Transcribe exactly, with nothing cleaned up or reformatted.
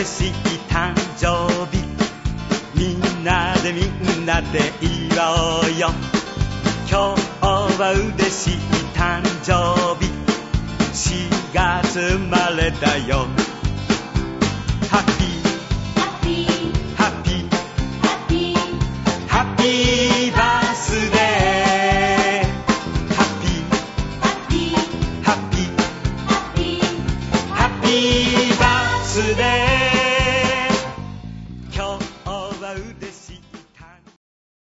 嬉しい誕生日、みんなでみんなで祝おうよ。今日は嬉しい誕生日、しがつ生まれだよ。ハッピー